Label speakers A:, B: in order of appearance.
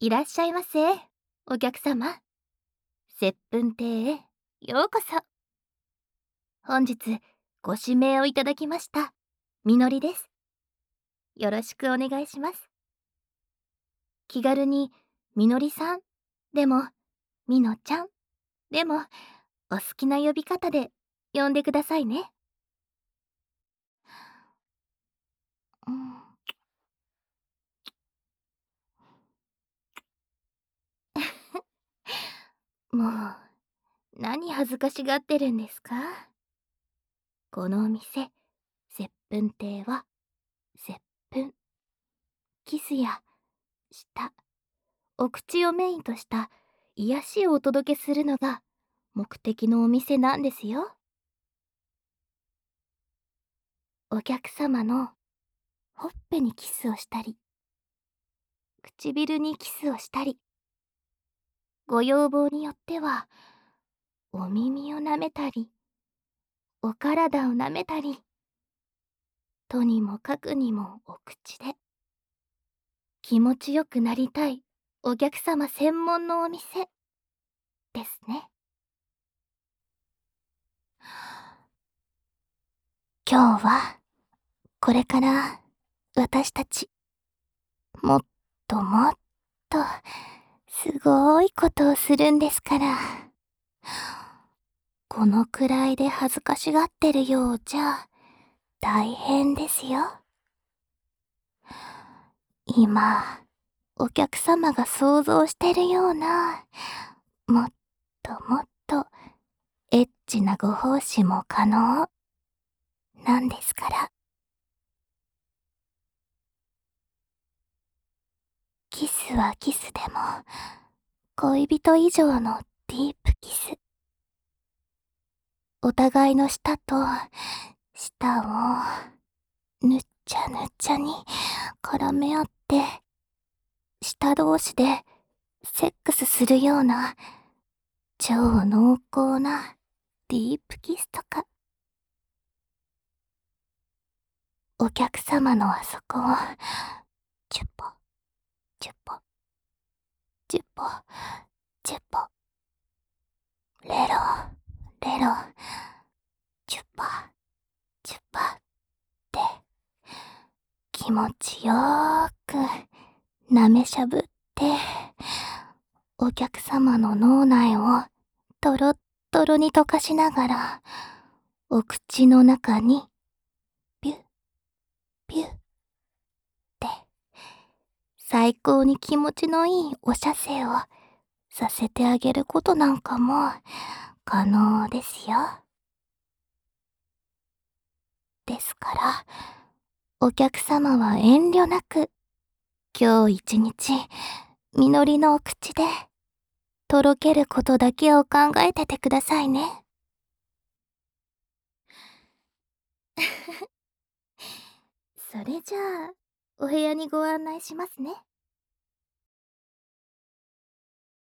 A: いらっしゃいませ、お客様。接吻亭へようこそ。本日ご指名をいただきましたみのりです。よろしくお願いします。気軽にみのりさんでもみのちゃんでもお好きな呼び方で呼んでくださいね。うん、もう何恥ずかしがってるんですか？このお店接吻亭は接吻、キスや舌、お口をメインとした癒しをお届けするのが目的のお店なんですよ。お客様のほっぺにキスをしたり、唇にキスをしたり、ご要望によってはお耳を舐めたり、お体を舐めたり、とにもかくにもお口で気持ちよくなりたいお客様専門のお店ですね。今日はこれから私たちもっともっとすごいことをするんですから。このくらいで恥ずかしがってるようじゃ大変ですよ。今、お客様が想像してるような、もっともっとエッチなご奉仕も可能なんですから。キスはキスでも、恋人以上のディープキス。お互いの舌と舌をぬっちゃぬっちゃに絡め合って、舌同士でセックスするような超濃厚なディープキスとか、お客様のあそこをチュポチュポチュポチュポレロレロチュパチュパって気持ちよーく舐めしゃぶって、お客様の脳内をトロットロに溶かしながら、お口の中にピュッピュッって最高に気持ちのいいお射精をさせてあげることなんかも可能ですよ。ですから、お客様は遠慮なく、今日一日、みのりのお口で、とろけることだけを考えててくださいね。それじゃあ、お部屋にご案内しますね。